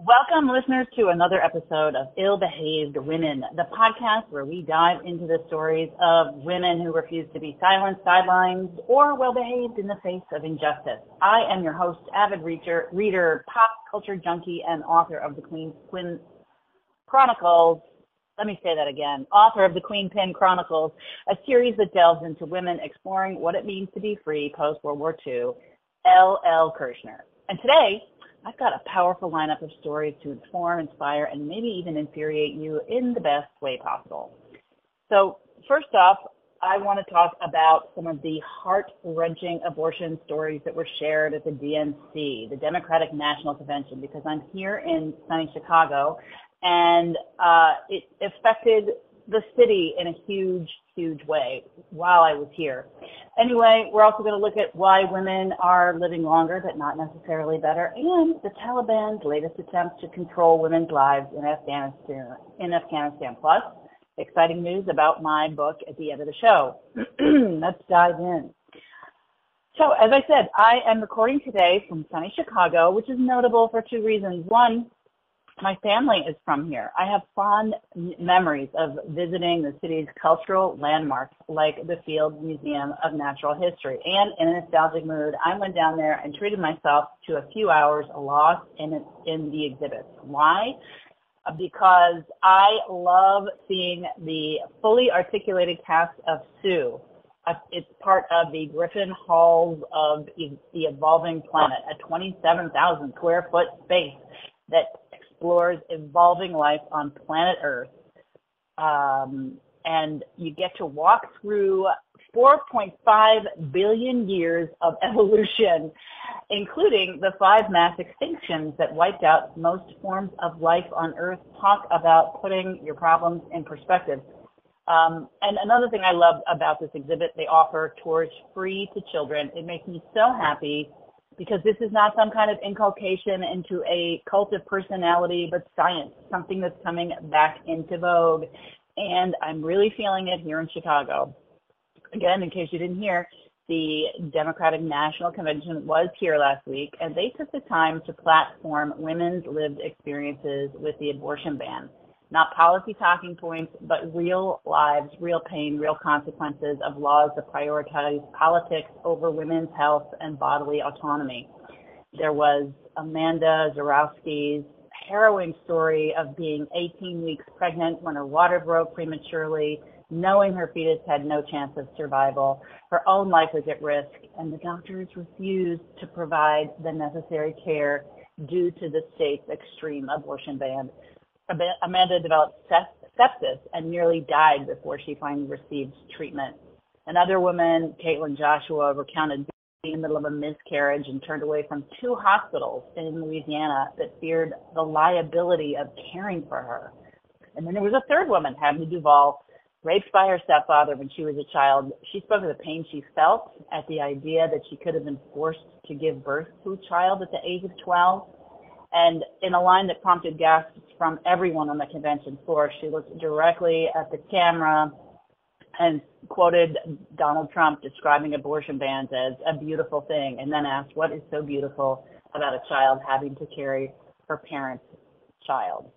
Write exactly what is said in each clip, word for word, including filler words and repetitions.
Welcome, listeners, to another episode of Ill-Behaved Women, the podcast where we dive into the stories of women who refuse to be silenced, sidelined, or well-behaved in the face of injustice. I am your host, avid reader, reader, pop culture junkie, and author of the Queen Pin Chronicles. Let me say that again. Author of the Queen Pin Chronicles, a series that delves into women exploring what it means to be free post-World War Two. L L. Kirshner. And today, I've got a powerful lineup of stories to inform, inspire, and maybe even infuriate you in the best way possible. So first off, I want to talk about some of the heart-wrenching abortion stories that were shared at the D N C, the Democratic National Convention, because I'm here in sunny Chicago, and uh, it affected the city in a huge, huge way while I was here. Anyway, we're also going to look at why women are living longer, but not necessarily better, and the Taliban's latest attempt to control women's lives in Afghanistan. In Afghanistan. Plus, exciting news about my book at the end of the show. Let's dive in. So, as I said, I am recording today from sunny Chicago, which is notable for two reasons. One, my family is from here. I have fond memories of visiting the city's cultural landmarks like the Field Museum of Natural History. And in a nostalgic mood, I went down there and treated myself to a few hours lost in, in the exhibits. Why? Because I love seeing the fully articulated cast of Sue. It's part of the Griffin Halls of the Evolving Planet, a twenty-seven thousand square foot space that explores evolving life on planet Earth. Um, and you get to walk through four point five billion years of evolution, including the five mass extinctions that wiped out most forms of life on Earth. Talk about putting your problems in perspective. Um, and another thing I love about this exhibit, they offer tours free to children. It makes me so happy, because this is not some kind of inculcation into a cult of personality, but science, something that's coming back into vogue. And I'm really feeling it here in Chicago. Again, in case you didn't hear, the Democratic National Convention was here last week, and they took the time to platform women's lived experiences with the abortion ban. Not policy talking points, but real lives, real pain, real consequences of laws that prioritize politics over women's health and bodily autonomy. There was Amanda Zarowski's harrowing story of being eighteen weeks pregnant when her water broke prematurely, knowing her fetus had no chance of survival. Her own life was at risk, and the doctors refused to provide the necessary care due to the state's extreme abortion ban. Amanda developed sepsis and nearly died before she finally received treatment. Another woman, Caitlin Joshua, recounted being in the middle of a miscarriage and turned away from two hospitals in Louisiana that feared the liability of caring for her. And then there was a third woman, Habney Duvall, raped by her stepfather when she was a child. She spoke of the pain she felt at the idea that she could have been forced to give birth to a child at the age of twelve. And in a line that prompted gasps from everyone on the convention floor, she looked directly at the camera and quoted Donald Trump describing abortion bans as a beautiful thing, and then asked, what is so beautiful about a child having to carry her parent's child?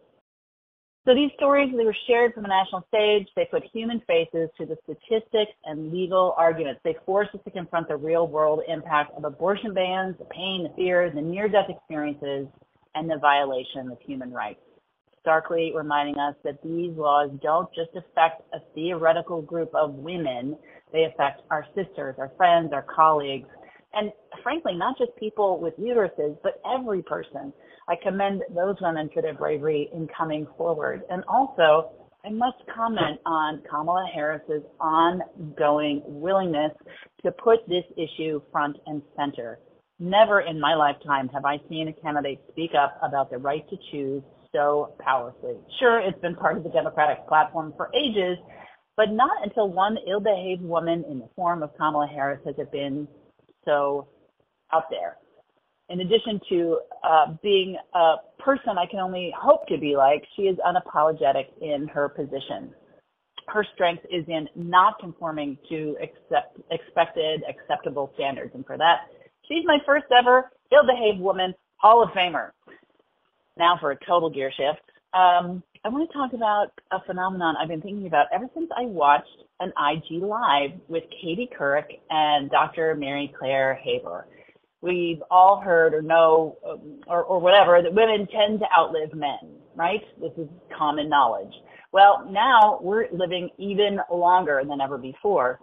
So these stories, they were shared from a national stage. They put human faces to the statistics and legal arguments. They forced us to confront the real-world impact of abortion bans, the pain, the fears, the near-death experiences, and the violation of human rights, starkly reminding us that these laws don't just affect a theoretical group of women, they affect our sisters, our friends, our colleagues, and frankly, not just people with uteruses, but every person. I commend those women for their bravery in coming forward. And also, I must comment on Kamala Harris's ongoing willingness to put this issue front and center. Never in my lifetime have I seen a candidate speak up about the right to choose so powerfully. Sure, it's been part of the Democratic platform for ages, but not until one ill-behaved woman in the form of Kamala Harris has it been so out there. In addition to uh, being a person I can only hope to be like, she is unapologetic in her position. Her strength is in not conforming to accept, expected, acceptable standards, and for that, she's my first ever ill-behaved woman Hall of Famer. Now for a total gear shift, um, I want to talk about a phenomenon I've been thinking about ever since I watched an I G Live with Katie Couric and Doctor Mary Claire Haber. We've all heard or know um, or, or whatever that women tend to outlive men, right? This is common knowledge. Well, now we're living even longer than ever before,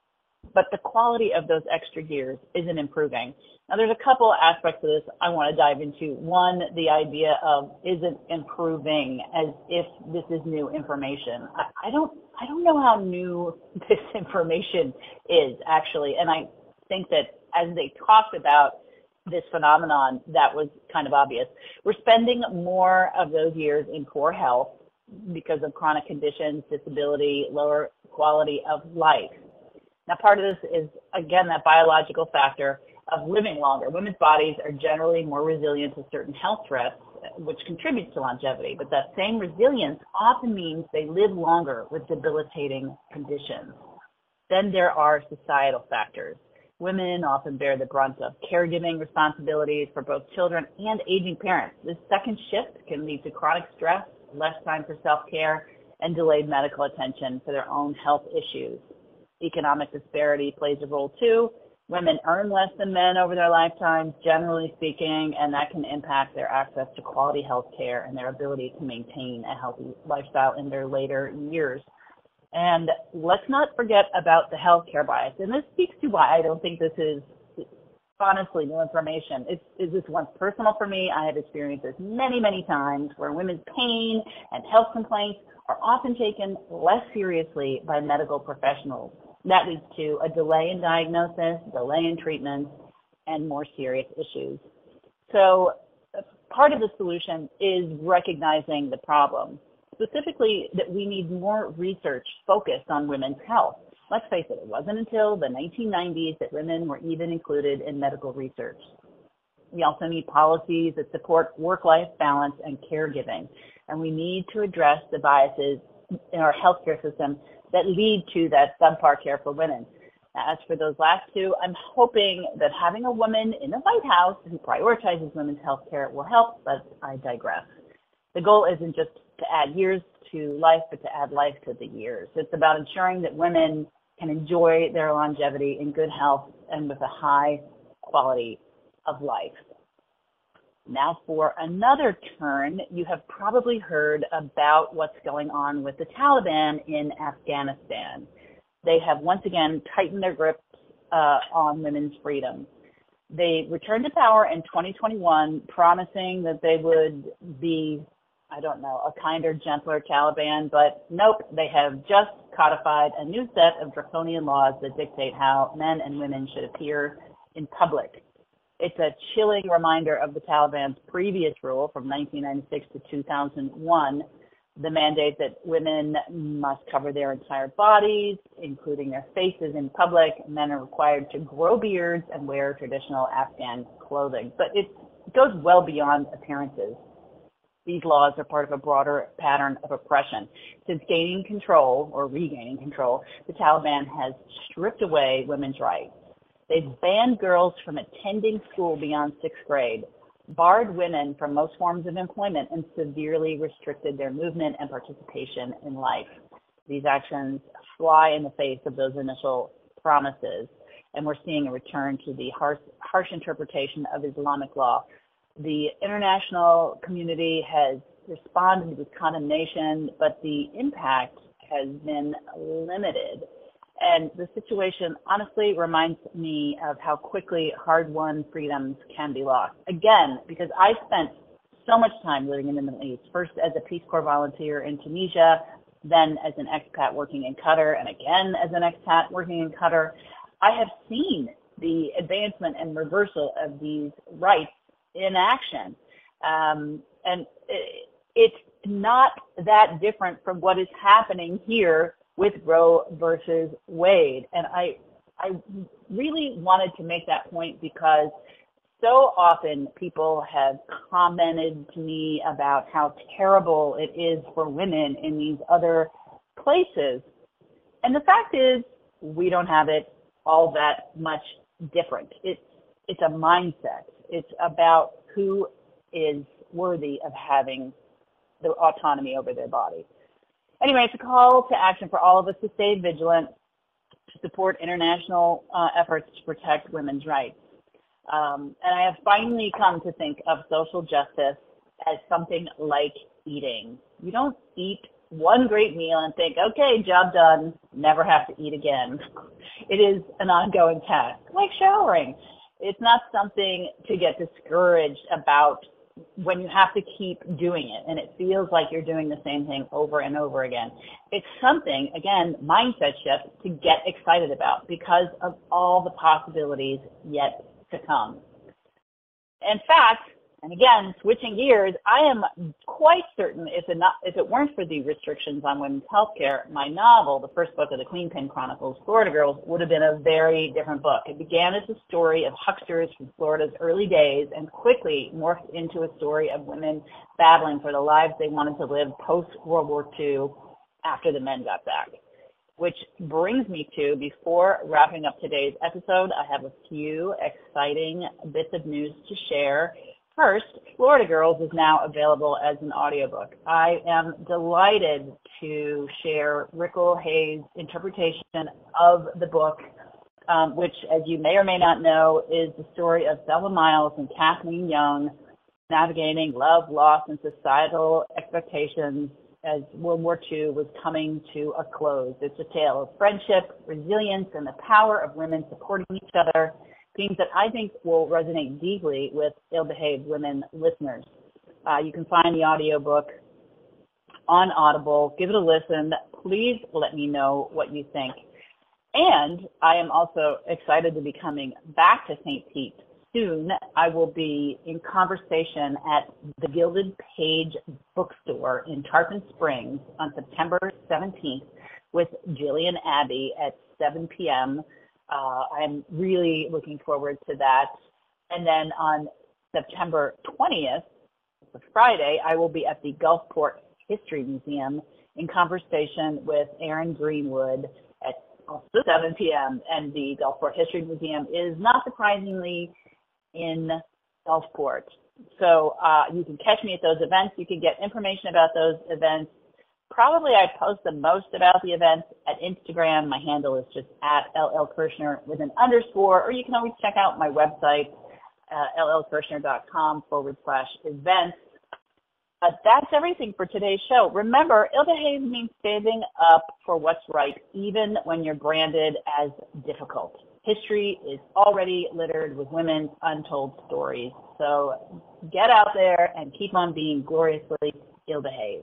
but the quality of those extra years isn't improving. Now, there's a couple aspects of this I want to dive into. One, the idea of isn't improving, as if this is new information. I, I don't, I don't know how new this information is actually, and I think that as they talked about this phenomenon, that was kind of obvious. We're spending more of those years in poor health because of chronic conditions, disability, lower quality of life. Now, part of this is, again, that biological factor of living longer. Women's bodies are generally more resilient to certain health threats, which contributes to longevity. But that same resilience often means they live longer with debilitating conditions. Then there are societal factors. Women often bear the brunt of caregiving responsibilities for both children and aging parents. This second shift can lead to chronic stress, less time for self-care, and delayed medical attention for their own health issues. Economic disparity plays a role too. Women earn less than men over their lifetimes, generally speaking, and that can impact their access to quality health care and their ability to maintain a healthy lifestyle in their later years. And let's not forget about the healthcare bias. And this speaks to why I don't think this is honestly new information. It's, is this one's personal for me? I have experienced this many, many times where women's pain and health complaints are often taken less seriously by medical professionals. That leads to a delay in diagnosis, delay in treatment, and more serious issues. So part of the solution is recognizing the problem, specifically that we need more research focused on women's health. Let's face it, it wasn't until the nineteen nineties that women were even included in medical research. We also need policies that support work-life balance and caregiving, and we need to address the biases in our healthcare system that lead to that subpar care for women. Now, as for those last two, I'm hoping that having a woman in the White House who prioritizes women's health care will help, but I digress. The goal isn't just to add years to life, but to add life to the years. It's about ensuring that women can enjoy their longevity in good health and with a high quality of life. Now for another turn, you have probably heard about what's going on with the Taliban in Afghanistan. They have once again tightened their grips uh, on women's freedom. They returned to power in twenty twenty-one, promising that they would be, I don't know, a kinder, gentler Taliban, but nope, they have just codified a new set of draconian laws that dictate how men and women should appear in public. It's a chilling reminder of the Taliban's previous rule from nineteen ninety-six to two thousand one, the mandate that women must cover their entire bodies, including their faces in public. Men are required to grow beards and wear traditional Afghan clothing. But it goes well beyond appearances. These laws are part of a broader pattern of oppression. Since gaining control, or regaining control, the Taliban has stripped away women's rights. They've banned girls from attending school beyond sixth grade, barred women from most forms of employment, and severely restricted their movement and participation in life. These actions fly in the face of those initial promises, and we're seeing a return to the harsh, harsh interpretation of Islamic law. The international community has responded with condemnation, but the impact has been limited. And the situation honestly reminds me of how quickly hard-won freedoms can be lost. Again, because I spent so much time living in the Middle East, first as a Peace Corps volunteer in Tunisia, then as an expat working in Qatar, and again as an expat working in Qatar. I have seen the advancement and reversal of these rights in action. Um, and it, it's not that different from what is happening here with Roe versus Wade. And I, I really wanted to make that point because so often people have commented to me about how terrible it is for women in these other places. And the fact is, we don't have it all that much different. It's, it's a mindset. It's about who is worthy of having the autonomy over their body. Anyway, it's a call to action for all of us to stay vigilant, to support international uh, efforts to protect women's rights. Um, and I have finally come to think of social justice as something like eating. You don't eat one great meal and think, okay, job done, never have to eat again. It is an ongoing task, like showering. It's not something to get discouraged about when you have to keep doing it and it feels like you're doing the same thing over and over again. It's something, again, mindset shift, to get excited about because of all the possibilities yet to come. In fact, and again, switching gears, I am quite certain if it, not, if it weren't for the restrictions on women's health care, my novel, the first book of the Queenpin Chronicles, Florida Girls, would have been a very different book. It began as a story of hucksters from Florida's early days and quickly morphed into a story of women battling for the lives they wanted to live post-World War Two after the men got back. Which brings me to, before wrapping up today's episode, I have a few exciting bits of news to share. First, Florida Girls is now available as an audiobook. I am delighted to share Rickle Hayes' interpretation of the book, um, which, as you may or may not know, is the story of Selma Miles and Kathleen Young navigating love, loss, and societal expectations as World War Two was coming to a close. It's a tale of friendship, resilience, and the power of women supporting each other, themes that I think will resonate deeply with ill-behaved women listeners. Uh, you can find the audiobook on Audible. Give it a listen. Please let me know what you think. And I am also excited to be coming back to Saint Pete soon. I will be in conversation at the Gilded Page Bookstore in Tarpon Springs on September seventeenth with Jillian Abbey at seven p.m. Uh, I'm really looking forward to that. And then on September twentieth, the Friday, I will be at the Gulfport History Museum in conversation with Aaron Greenwood at also seven p.m. And the Gulfport History Museum is not surprisingly in Gulfport. So uh, you can catch me at those events. You can get information about those events. Probably I post the most about the events at Instagram. My handle is just at L L Kirshner with an underscore, or you can always check out my website, uh, llkirshner.com forward slash events. But that's everything for today's show. Remember, ill-behaved means standing up for what's right, even when you're branded as difficult. History is already littered with women's untold stories. So get out there and keep on being gloriously ill-behaved.